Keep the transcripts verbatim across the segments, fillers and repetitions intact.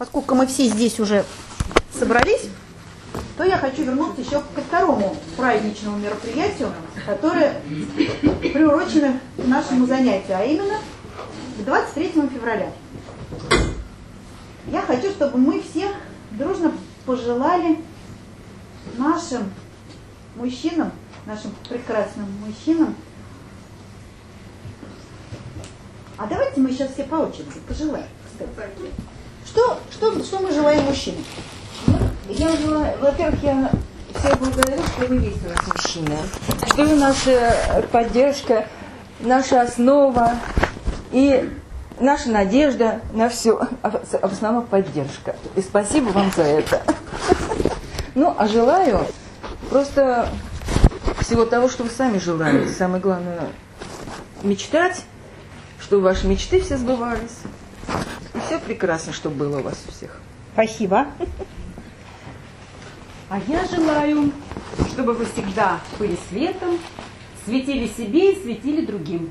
поскольку мы все здесь уже собрались, то я хочу вернуться еще ко второму праздничному мероприятию, которое приурочено к нашему занятию, а именно к двадцать третьему февраля. Я хочу, чтобы мы все дружно пожелали нашим мужчинам, нашим прекрасным мужчинам. А давайте мы сейчас все по очереди пожелаем, кстати. Что, что, что мы желаем мужчинам? Я желаю, во-первых, я всех благодарю, что вы есть у нас мужчины, что вы наша поддержка, наша основа и наша надежда на все, а в основном поддержка. И спасибо вам за это. Ну, а желаю просто всего того, что вы сами желаете. Самое главное мечтать, чтобы ваши мечты все сбывались. И все прекрасно, чтобы было у вас у всех. Спасибо. А я желаю, чтобы вы всегда были светом, светили себе и светили другим.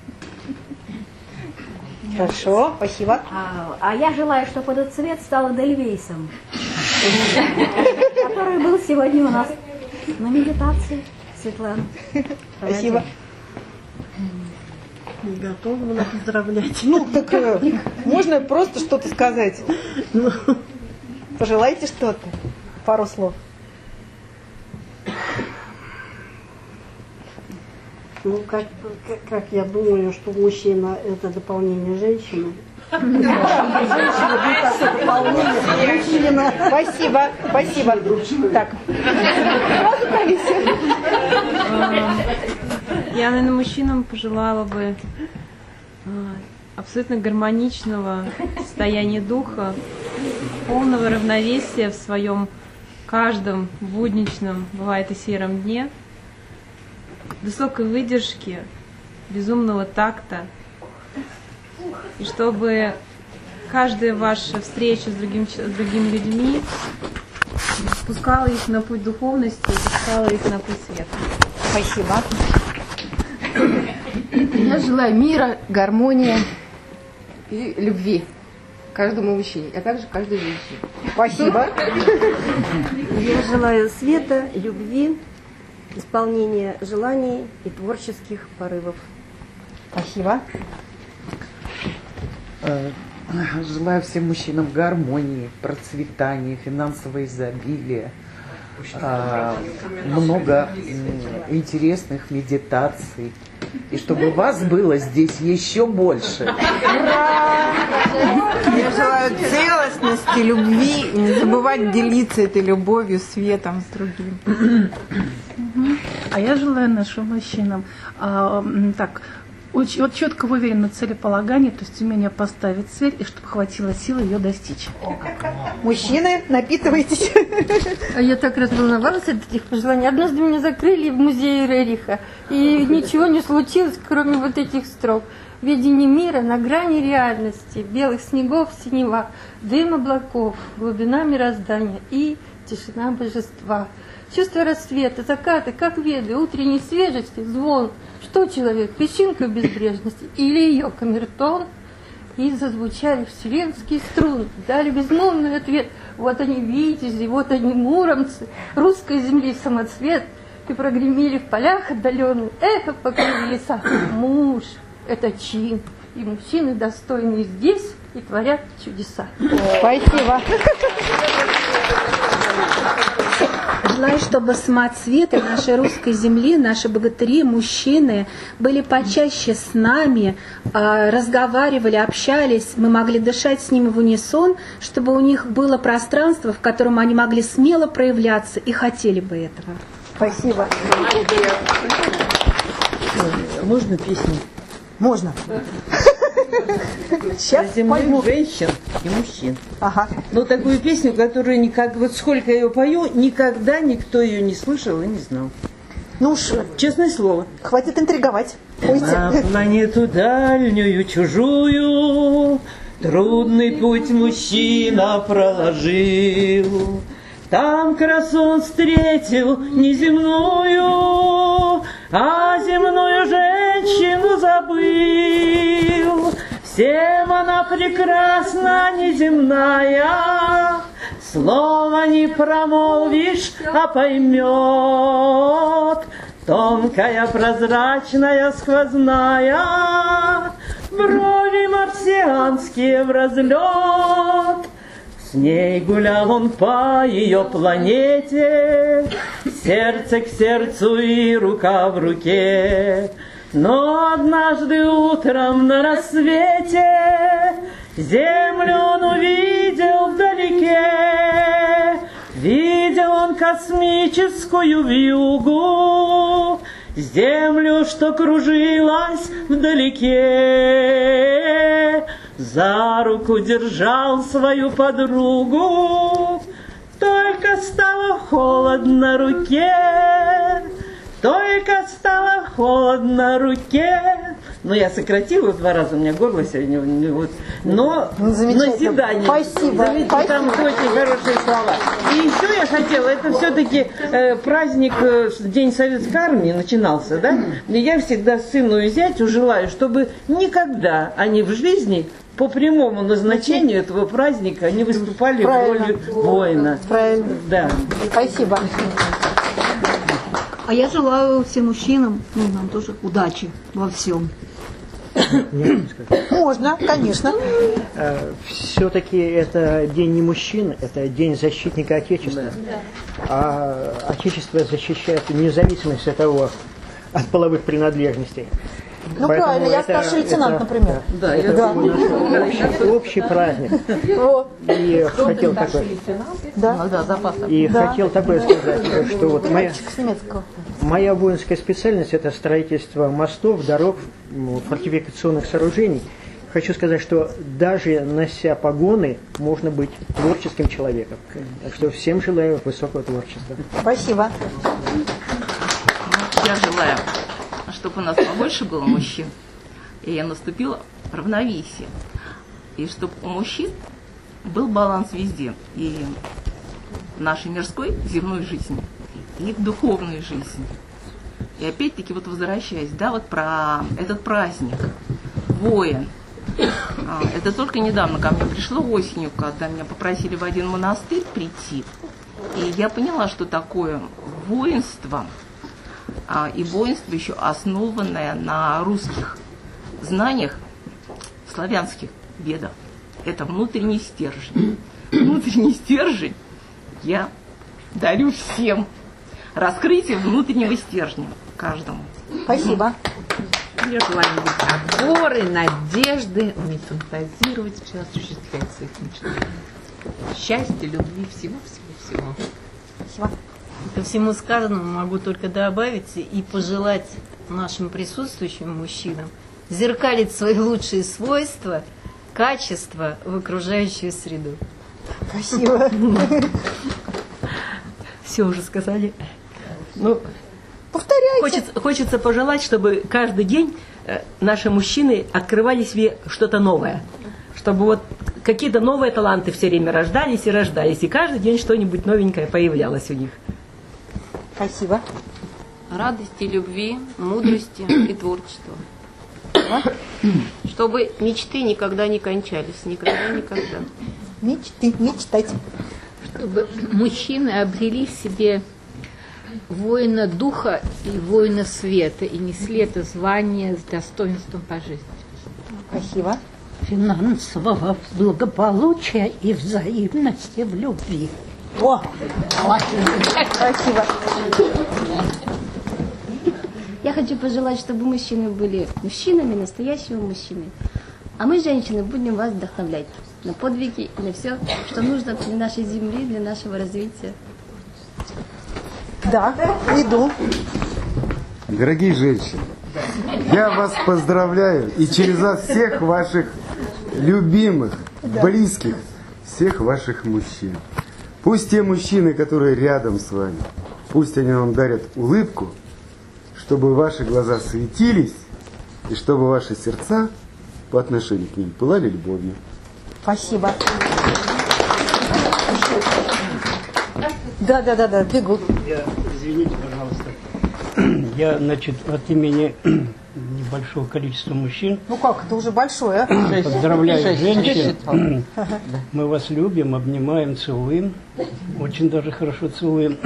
Хорошо, спасибо. А, а я желаю, чтобы этот цвет стал Эдельвейсом, который был сегодня у нас на медитации. Светлана. Спасибо. Не готова была поздравлять. Ну, так э, можно просто что-то сказать. Ну. Пожелайте что-то. Пару слов. Ну, как, как, как я думаю, что мужчина – это дополнение женщины. Мужчина. Спасибо, спасибо. Так. Я, наверное, мужчинам пожелала бы абсолютно гармоничного состояния духа, полного равновесия в своем каждом будничном, бывает и сером дне, высокой выдержки, безумного такта, и чтобы каждая ваша встреча с, другим, с другими людьми спускала их на путь духовности, спускала их на путь света. Спасибо. Я желаю мира, гармонии и любви каждому мужчине, а также каждой женщине. Спасибо. Я желаю света, любви, исполнения желаний и творческих порывов. Спасибо. Желаю всем мужчинам гармонии, процветания, финансового изобилия, много интересных медитаций, и чтобы вас было здесь еще больше. Ура! Я желаю целостности, любви, и не забывать делиться этой любовью, светом с другим. А я желаю нашим мужчинам а, так, очень, вот четкого уверенного целеполагания, то есть умение поставить цель, и чтобы хватило сил ее достичь. Мужчины, напитывайтесь. А я так разволновалась от этих пожеланий. Однажды меня закрыли в музее Рериха, и ничего не случилось, кроме вот этих строк. Видение мира на грани реальности, белых снегов, синева, дым облаков, глубина мироздания и тишина божества. Чувство рассвета, заката, как веды, утренней свежести, звон. Что человек, песчинка безбрежности или ее камертон? И зазвучали вселенские струны, дали безмолвный ответ. Вот они витязи, вот они муромцы, русской земли самоцвет. И прогремели в полях отдаленных, эхо покрыли леса. Муж — это чин, и мужчины достойные здесь и творят чудеса. Спасибо. Желаю, чтобы самоцветы нашей русской земли, наши богатыри, мужчины были почаще с нами, разговаривали, общались, мы могли дышать с ними в унисон, чтобы у них было пространство, в котором они могли смело проявляться и хотели бы этого. Спасибо. Можно песню? Можно. Сейчас пойму. Женщин и мужчин. Ага. Но такую песню, которую никак, вот сколько я ее пою, никогда никто ее не слышал и не знал. Ну уж, честное слово. Хватит интриговать. Пойте. На планету дальнюю, чужую, трудный путь мужчина проложил. Там красу встретил неземную, а земную женщину забыл. Всем она прекрасна, неземная, слова не промолвишь, а поймет. Тонкая, прозрачная, сквозная, брови марсианские в разлет. С ней гулял он по ее планете, сердце к сердцу и рука в руке. Но однажды утром на рассвете землю он увидел вдалеке. Видел он космическую вьюгу, землю, что кружилась вдалеке. За руку держал свою подругу, только стало холодно руке, только стало холодно руке. Ну, я сократила в два раза, у меня горло сегодня, вот. Но назидание. Спасибо. Заметьте, Спасибо. там очень хорошие слова. И еще я хотела, это все-таки э, праздник, э, День Советской Армии начинался, да? И я всегда сыну и зятю желаю, чтобы никогда они в жизни по прямому назначению этого праздника не выступали в роли воина. Правильно. Да. Спасибо. А я желаю всем мужчинам, ну, нам тоже удачи во всем. Можно, конечно. Все-таки это день не мужчин, это день защитника Отечества. А Отечество защищает независимость от того, от половых принадлежностей. Ну Поэтому правильно, я это, старший лейтенант, это, например. Да, это да. общий, общий праздник. Вот. И хотел такое. Да. И да. хотел такое сказать, что вот моя, С немецкого. моя воинская специальность — это строительство мостов, дорог, фортификационных сооружений. Хочу сказать, что даже нося погоны, можно быть творческим человеком. Так что всем желаю высокого творчества. Спасибо. Я желаю, чтобы у нас побольше было мужчин, и наступило равновесие. И чтобы у мужчин был баланс везде. И в нашей мирской, земной жизни, и в духовной жизни. И опять-таки, вот возвращаясь, да, вот про этот праздник, воин. Это только недавно ко мне пришло осенью, когда меня попросили в один монастырь прийти. И я поняла, что такое воинство. И воинство еще основанное на русских знаниях, славянских ведах. Это внутренний стержень. Внутренний стержень я дарю всем. Раскрытие внутреннего стержня каждому. Спасибо. Я желаю быть опорой, надежды, уметь фантазировать, все осуществлять своих мечты. Счастья, любви, всего-всего-всего. Спасибо. Ко всему сказанному могу только добавить и пожелать нашим присутствующим мужчинам зеркалить свои лучшие свойства, качества в окружающую среду. Спасибо. Все уже сказали. Ну, повторяйте. Хочется, хочется пожелать, чтобы каждый день наши мужчины открывали себе что-то новое. Чтобы вот какие-то новые таланты все время рождались и рождались. И каждый день что-нибудь новенькое появлялось у них. Спасибо. Радости, любви, мудрости и творчества. Чтобы мечты никогда не кончались. Никогда, никогда. Мечты, мечтать. Чтобы мужчины обрели в себе воина духа и воина света, и несли это звание с достоинством по жизни. Спасибо. Финансового благополучия и взаимности в любви. О! Спасибо. Я хочу пожелать, чтобы мужчины были мужчинами, настоящими мужчинами. А мы, женщины, будем вас вдохновлять на подвиги и на все, что нужно для нашей земли, для нашего развития. Да, иду. Дорогие женщины, я вас поздравляю и через вас всех ваших любимых, близких, всех ваших мужчин. Пусть те мужчины, которые рядом с вами, пусть они вам дарят улыбку, чтобы ваши глаза светились и чтобы ваши сердца по отношению к ним пылали любовью. Спасибо. Да, да, да, да, бегу. Я, извините, пожалуйста. Я, значит, от имени большого количества мужчин. Ну как, это уже большое, а? Поздравляю женщин. Мы вас любим, обнимаем, целуем. Очень даже хорошо целуем.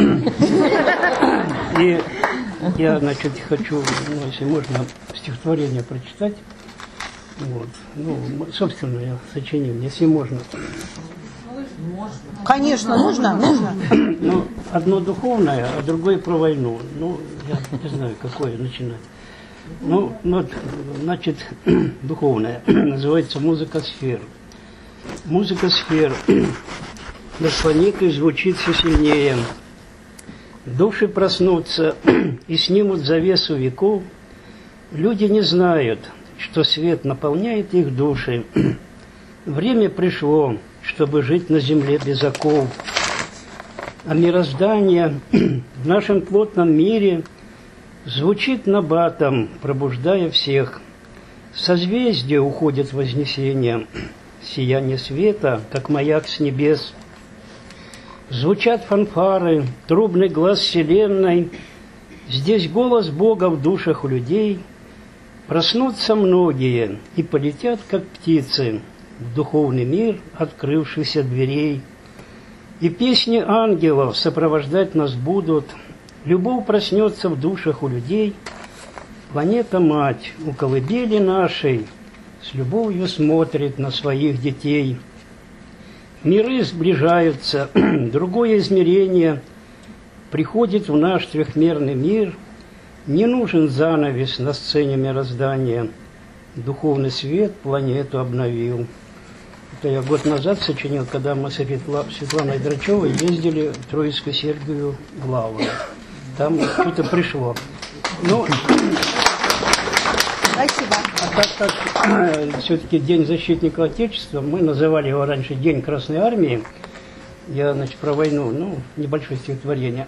И я, значит, хочу, ну, если можно, стихотворение прочитать. Вот. Ну, собственное сочинение, если можно. Конечно, нужно, нужно. Ну, одно духовное, а другое про войну. Ну, я не знаю, какое начинать. Ну, вот, значит, духовное. Называется «Музыка сфер». Музыка сфер над планетой звучит все сильнее. Души проснутся и снимут завесу веков. Люди не знают, что свет наполняет их души. Время пришло, чтобы жить на земле без оков. А мироздание в нашем плотном мире звучит набатом, пробуждая всех. Созвездия уходят в вознесение, сияние света, как маяк с небес. Звучат фанфары, трубный глаз вселенной. Здесь голос Бога в душах у людей. Проснутся многие и полетят, как птицы, в духовный мир открывшихся дверей. И песни ангелов сопровождать нас будут. Любовь проснется в душах у людей. Планета-мать у колыбели нашей с любовью смотрит на своих детей. Миры сближаются, другое измерение приходит в наш трехмерный мир. Не нужен занавес на сцене мироздания. Духовный свет планету обновил. Это я год назад сочинил, когда мы с Светланой Драчевой ездили в Троицкую Сергию в Лавру. Там что-то пришло. Ну, спасибо. А так как все-таки День защитника Отечества, мы называли его раньше День Красной Армии. Я, значит, про войну, ну, небольшое стихотворение.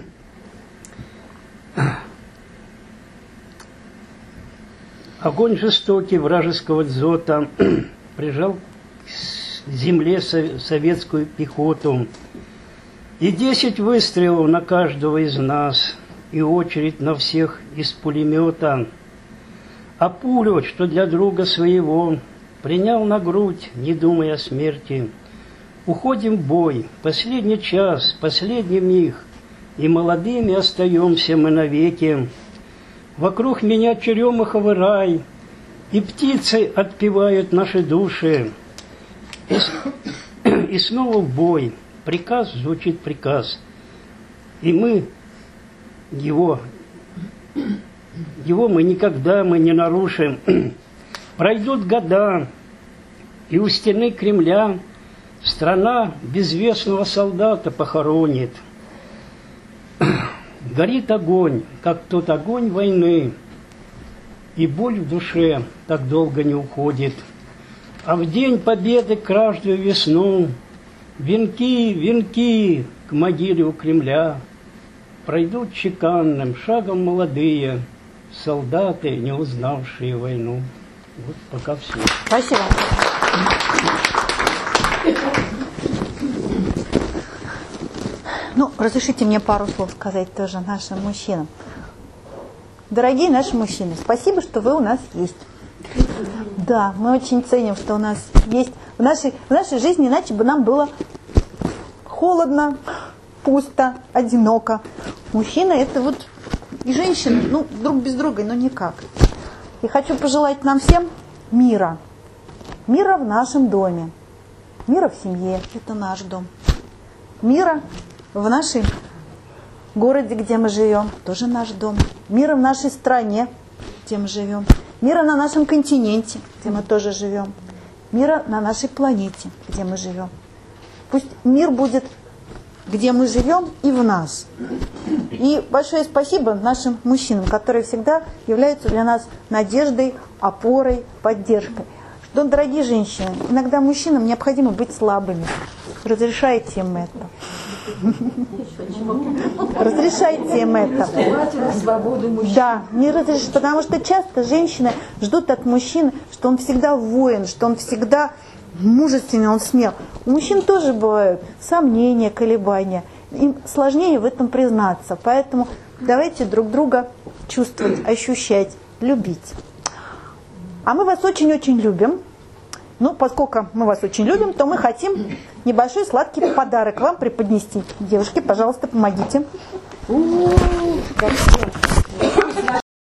Огонь жестокий вражеского дзота прижал к земле советскую пехоту. И десять выстрелов на каждого из нас, и очередь на всех из пулемета. А пулю, что для друга своего, принял на грудь, не думая о смерти. Уходим в бой, последний час, последний миг, и молодыми остаемся мы навеки. Вокруг меня черемуховый рай, и птицы отпевают наши души. И, и снова в бой, приказ звучит приказ, и мы его, его мы никогда мы не нарушим. Пройдут года, и у стены Кремля страна безвестного солдата похоронит. Горит огонь, как тот огонь войны, и боль в душе так долго не уходит. А в день победы каждую весну венки, венки к могиле у Кремля пройдут чеканным шагом молодые солдаты, не узнавшие войну. Вот пока все. Спасибо. Ну, разрешите мне пару слов сказать тоже нашим мужчинам. Дорогие наши мужчины, спасибо, что вы у нас есть. Да, мы очень ценим, что у нас есть в нашей, в нашей жизни, иначе бы нам было холодно, пусто, одиноко. Мужчина это вот и женщина, ну, друг без друга, но никак. И хочу пожелать нам всем мира. Мира в нашем доме. Мира в семье, это наш дом. Мира в нашем городе, где мы живем, тоже наш дом. Мира в нашей стране, где мы живем. Мира на нашем континенте, где мы тоже живем. Мира на нашей планете, где мы живем. Пусть мир будет, где мы живем, и в нас. И большое спасибо нашим мужчинам, которые всегда являются для нас надеждой, опорой, поддержкой. Что, дорогие женщины, иногда мужчинам необходимо быть слабыми. Разрешайте им это. Разрешайте им это. Да, не разрешите, потому что часто женщины ждут от мужчины, что он всегда воин, что он всегда мужественный, он смел. У мужчин тоже бывают сомнения, колебания. Им сложнее в этом признаться. Поэтому давайте друг друга чувствовать, ощущать, любить. А мы вас очень-очень любим. Ну, поскольку мы вас очень любим, то мы хотим небольшой сладкий подарок вам преподнести. Девушки, пожалуйста, помогите.